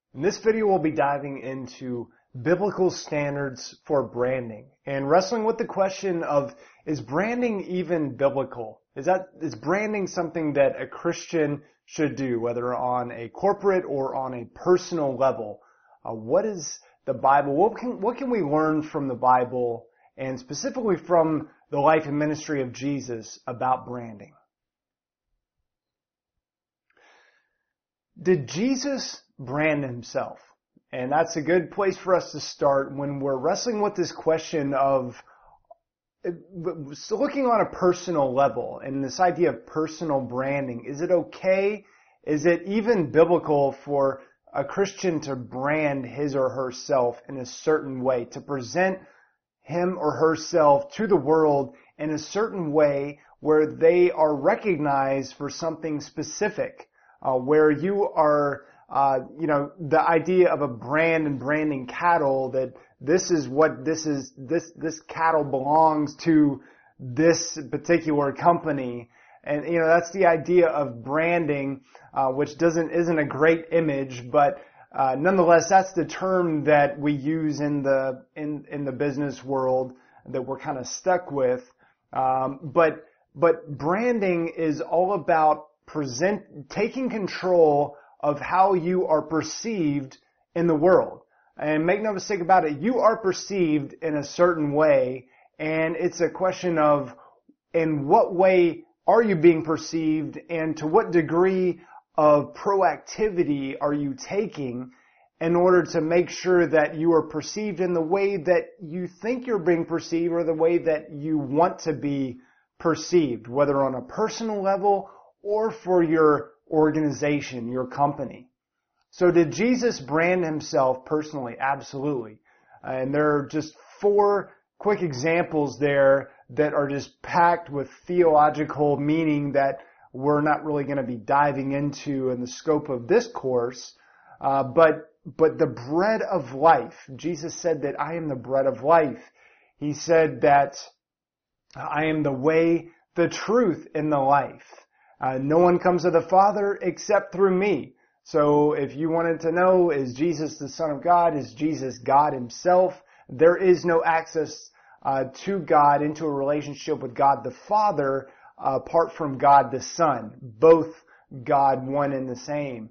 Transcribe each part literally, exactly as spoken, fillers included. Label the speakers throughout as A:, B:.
A: In this video, we'll be diving into biblical standards for branding and wrestling with the question of, is branding even biblical? Is that, is branding something that a Christian should do, whether on a corporate or on a personal level? Uh, what is the Bible? What can, what can we learn from the Bible and specifically from the life and ministry of Jesus about branding? Did Jesus brand himself? And that's a good place for us to start when we're wrestling with this question of so looking on a personal level and this idea of personal branding. Is it okay? Is it even biblical for a Christian to brand his or herself in a certain way, to present him or herself to the world in a certain way where they are recognized for something specific? Uh, where you are, uh, you know, the idea of a brand and branding cattle, that this is what this is, this, this cattle belongs to this particular company. And, you know, that's the idea of branding, uh, which doesn't, isn't a great image, but, uh, nonetheless, that's the term that we use in the, in, in the business world that we're kind of stuck with. Um, but, but branding is all about present, taking control of how you are perceived in the world. And make no mistake about it, you are perceived in a certain way, and it's a question of in what way are you being perceived and to what degree of proactivity are you taking in order to make sure that you are perceived in the way that you think you're being perceived or the way that you want to be perceived, whether on a personal level or for your organization, your company. So did Jesus brand himself personally? Absolutely. And there are just four quick examples there that are just packed with theological meaning that we're not really going to be diving into in the scope of this course. Uh, but, but the bread of life. Jesus said that I am the bread of life. He said that I am the way, the truth, and the life. Uh, no one comes to the Father except through me. So if you wanted to know, is Jesus the Son of God? Is Jesus God himself? There is no access uh, to God, into a relationship with God the Father, uh, apart from God the Son. Both God, one and the same.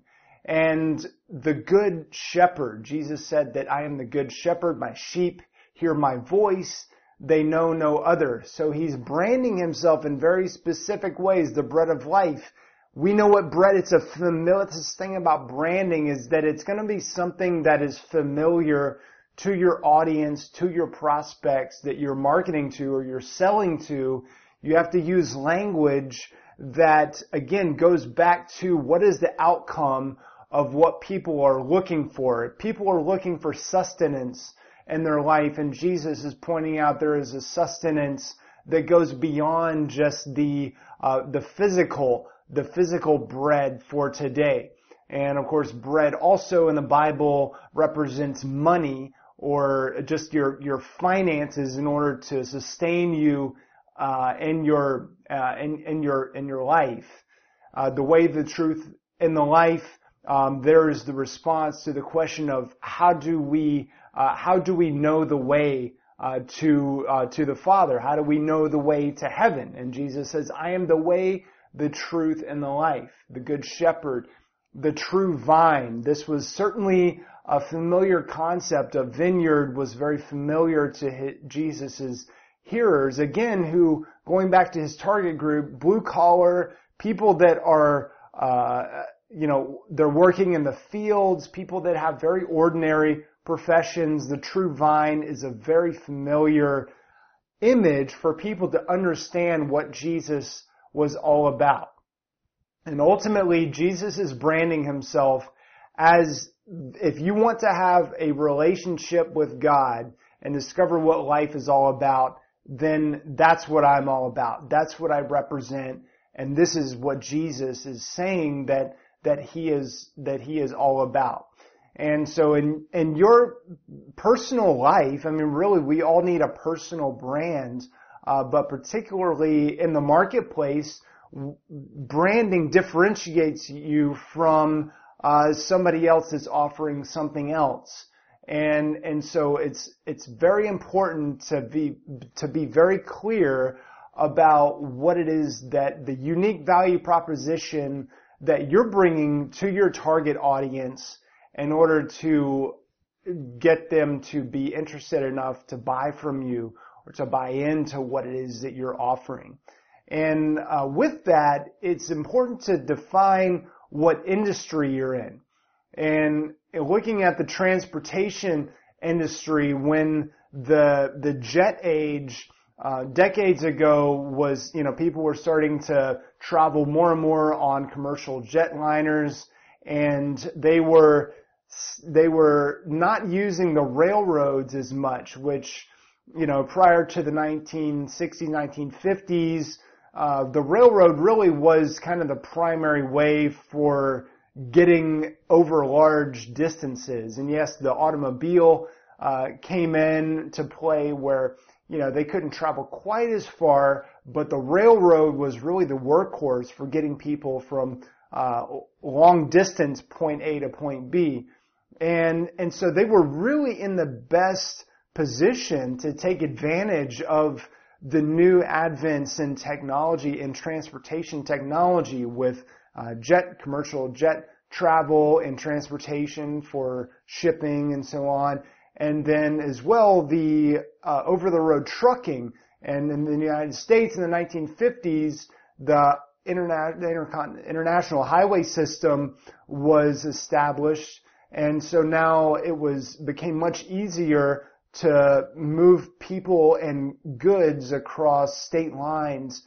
A: And the Good Shepherd. Jesus said that I am the Good Shepherd. My sheep hear my voice. They know no other. So he's branding himself in very specific ways. The bread of life. We know what bread, it's a familiar, this thing about branding is that it's going to be something that is familiar to your audience, to your prospects that you're marketing to or you're selling to. You have to use language that, again, goes back to what is the outcome of what people are looking for. People are looking for sustenance in their life, and Jesus is pointing out there is a sustenance that goes beyond just the uh, the physical the physical bread for today. And of course, bread also in the Bible represents money or just your your finances in order to sustain you uh, in your uh, in in your in your life. Uh, the way, the truth, and the life. Um, there is the response to the question of how do we uh, how do we know the way uh, to uh, to the Father? How do we know the way to heaven? And Jesus says, "I am the way, the truth, and the life." The Good Shepherd, the true vine. This was certainly a familiar concept. A vineyard was very familiar to Jesus's hearers. Again, who, going back to his target group, blue collar people that are. Uh, You know, they're working in the fields, people that have very ordinary professions. The true vine is a very familiar image for people to understand what Jesus was all about. And ultimately, Jesus is branding himself as, if you want to have a relationship with God and discover what life is all about, then that's what I'm all about. That's what I represent. And this is what Jesus is saying that that he is, that he is all about. And so in, in your personal life, I mean, really, we all need a personal brand, uh, but particularly in the marketplace, branding differentiates you from uh, somebody else is offering something else. And, and so it's, it's very important to be, to be very clear about what it is that the unique value proposition that you're bringing to your target audience in order to get them to be interested enough to buy from you or to buy into what it is that you're offering. And uh, with that, it's important to define what industry you're in. And looking at the transportation industry, when the the jet age uh, decades ago was, you know, people were starting to travel more and more on commercial jetliners, and they were they were not using the railroads as much, which, you know, prior to the nineteen sixties, nineteen fifties, uh, the railroad really was kind of the primary way for getting over large distances. And yes, the automobile uh, came in to play where, you know, they couldn't travel quite as far, but the railroad was really the workhorse for getting people from uh, long distance point A to point B. And, and so they were really in the best position to take advantage of the new advents in technology and transportation technology with uh, jet, commercial jet travel and transportation for shipping and so on. And then as well, the uh, over-the-road trucking. And in the United States in the nineteen fifties, the interna- the intercon- international highway system was established. And so now it was became much easier to move people and goods across state lines.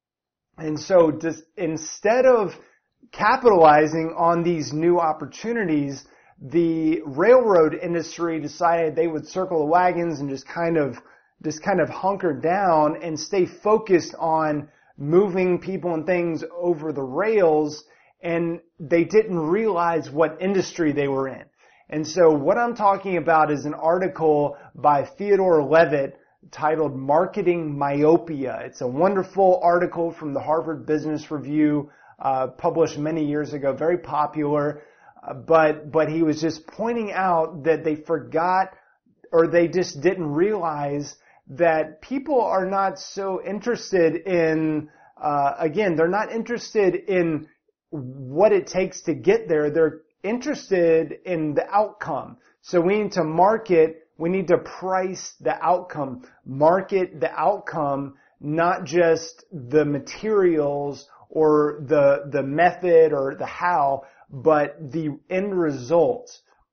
A: And so just instead of capitalizing on these new opportunities, the railroad industry decided they would circle the wagons and just kind of just kind of hunker down and stay focused on moving people and things over the rails, and they didn't realize what industry they were in. And so what I'm talking about is an article by Theodore Levitt titled Marketing Myopia. It's a wonderful article from the Harvard Business Review, uh, published many years ago, very popular. Uh, but, but he was just pointing out that they forgot, or they just didn't realize that people are not so interested in, uh, again, they're not interested in what it takes to get there. They're interested in the outcome. So we need to market, we need to price the outcome, market the outcome, not just the materials or the, the method or the how, but the end result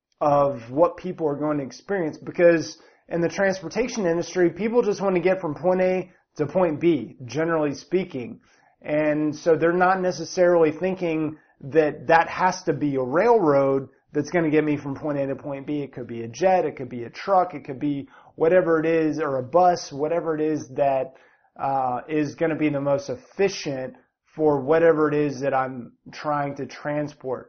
A: of what people are going to experience. Because in the transportation industry, people just want to get from point A to point B, generally speaking. And so they're not necessarily thinking that that has to be a railroad that's going to get me from point A to point B. It could be a jet, it could be a truck, it could be whatever it is, or a bus, whatever it is that uh, is going to be the most efficient for whatever it is that I'm trying to transport.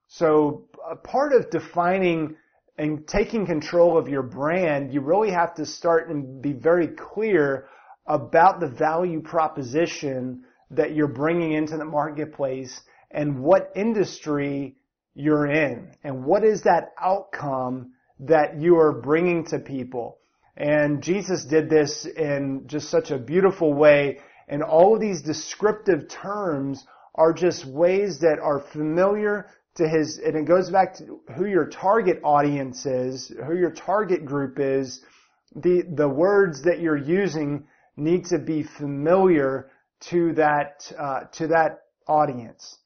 A: So a part of defining and taking control of your brand, you really have to start and be very clear about the value proposition that you're bringing into the marketplace and what industry you're in and what is that outcome that you are bringing to people. And Jesus did this in just such a beautiful way, and all of these descriptive terms are just ways that are familiar to his, and it goes back to who your target audience is, who your target group is. The, the words that you're using need to be familiar to that, uh, to that audience.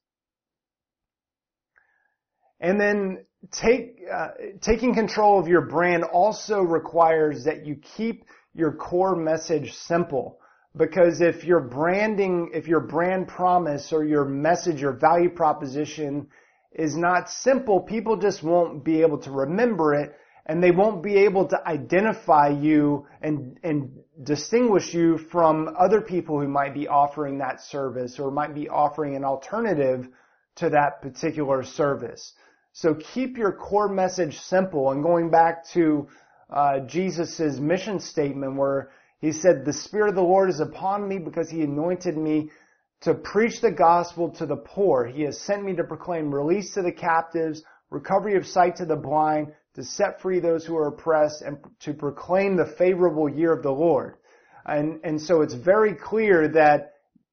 A: And then take, uh, taking control of your brand also requires that you keep your core message simple. Because if your branding, if your brand promise or your message or value proposition is not simple, people just won't be able to remember it, and they won't be able to identify you and, and distinguish you from other people who might be offering that service or might be offering an alternative to that particular service. So keep your core message simple. And going back to uh, Jesus' mission statement where he said, "The Spirit of the Lord is upon me because he anointed me to preach the gospel to the poor. He has sent me to proclaim release to the captives, recovery of sight to the blind, to set free those who are oppressed, and to proclaim the favorable year of the Lord. And, and so it's very clear that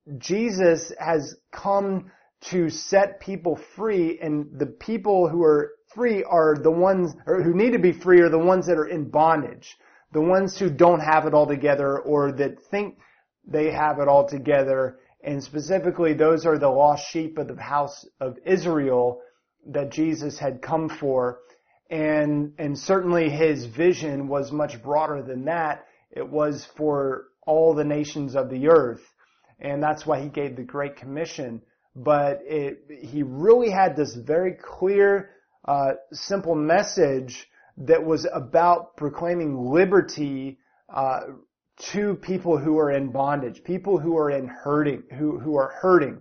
A: Jesus has come to set people free, and the people who are free are the ones, or who need to be free are the ones that are in bondage. The ones who don't have it all together or that think they have it all together. And specifically, those are the lost sheep of the house of Israel that Jesus had come for. And, and certainly his vision was much broader than that. It was for all the nations of the earth. And that's why he gave the Great Commission. But it, he really had this very clear, uh, simple message that was about proclaiming liberty, uh, to people who are in bondage, people who are in hurting, who, who are hurting.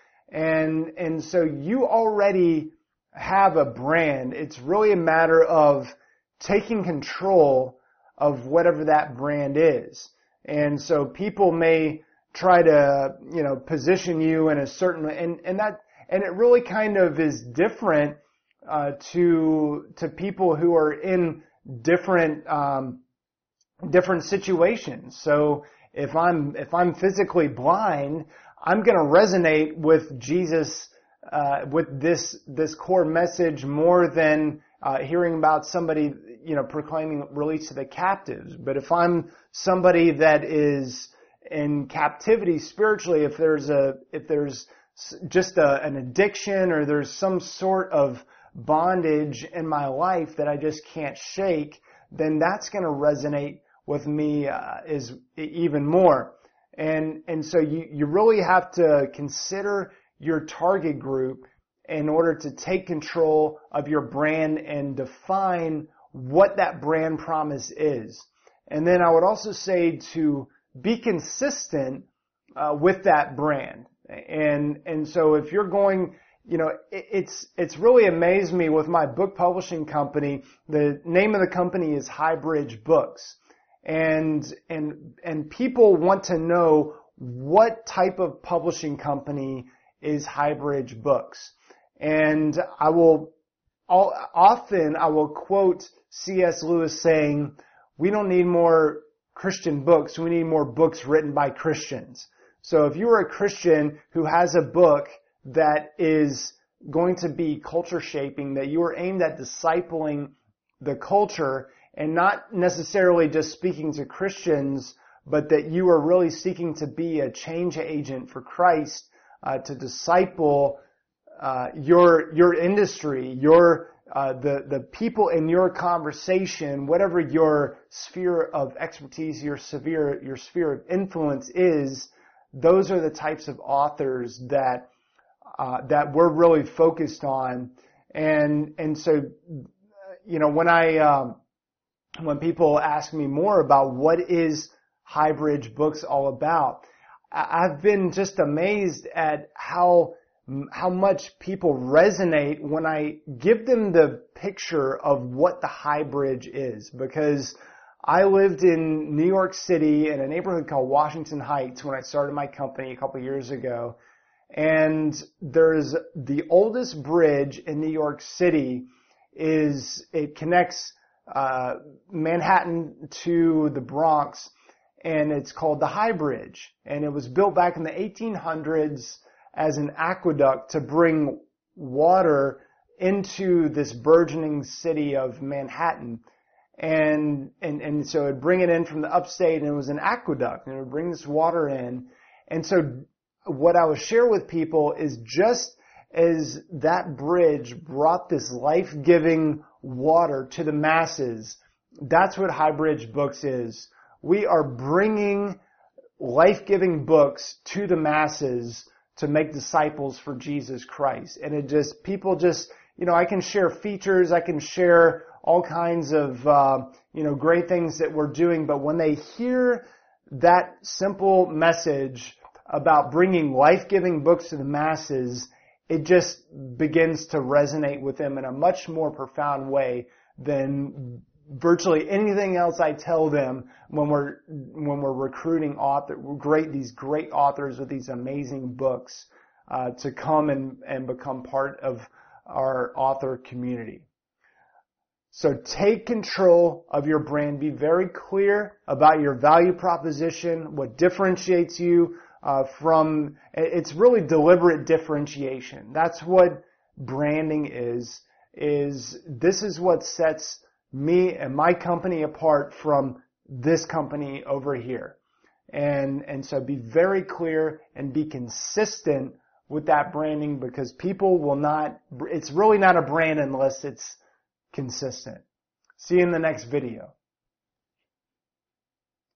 A: And, and so you already have a brand. It's really a matter of taking control of whatever that brand is. And so people may try to, you know, position you in a certain, and, and that, and it really kind of is different, uh, to, to people who are in different, um, different situations. So if I'm, if I'm physically blind, I'm going to resonate with Jesus, uh, with this, this core message more than, uh, hearing about somebody, you know, proclaiming release to the captives. But if I'm somebody that is in captivity spiritually, if there's a, if there's just a, an addiction or there's some sort of bondage in my life that I just can't shake, then that's going to resonate with me uh, is even more. And and so you, you really have to consider your target group in order to take control of your brand and define what that brand promise is. And then I would also say to be consistent uh, with that brand. And and so if you're going, you know, it, it's it's really amazed me with my book publishing company. The name of the company is Highbridge Books. And, and, and people want to know what type of publishing company is Highbridge Books. And I will, I'll, often I will quote C S Lewis saying, we don't need more Christian books, we need more books written by Christians. So if you are a Christian who has a book that is going to be culture shaping, that you are aimed at discipling the culture, and not necessarily just speaking to Christians, but that you are really seeking to be a change agent for Christ, uh, to disciple uh, your your industry, your uh, the the people in your conversation, whatever your sphere of expertise, your sphere your sphere of influence is. Those are the types of authors that uh, that we're really focused on, and and so you know when I um, when people ask me more about what is Highbridge Books all about, I've been just amazed at how how much people resonate when I give them the picture of what the High Bridge is. Because I lived in New York City in a neighborhood called Washington Heights when I started my company a couple years ago. And there's the oldest bridge in New York City is, it connects uh, Manhattan to the Bronx, and it's called the High Bridge. And it was built back in the eighteen hundreds as an aqueduct to bring water into this burgeoning city of Manhattan. And, and, and so it'd bring it in from the upstate, and it was an aqueduct, and it would bring this water in. And so what I would share with people is, just as that bridge brought this life-giving water to the masses, that's what Highbridge Books is. We are bringing life-giving books to the masses to make disciples for Jesus Christ. And it just, people just, you know, I can share features, I can share all kinds of, uh, you know, great things that we're doing, but when they hear that simple message about bringing life-giving books to the masses, it just begins to resonate with them in a much more profound way than virtually anything else I tell them when we're when we're recruiting author great these great authors with these amazing books uh, to come and, and become part of our author community. So take control of your brand. Be very clear about your value proposition, what differentiates you uh, from. It's really deliberate differentiation. That's what branding is. Is this is what sets me and my company apart from this company over here. And, and so be very clear and be consistent with that branding, because people will not, it's really not a brand unless it's consistent. See you in the next video.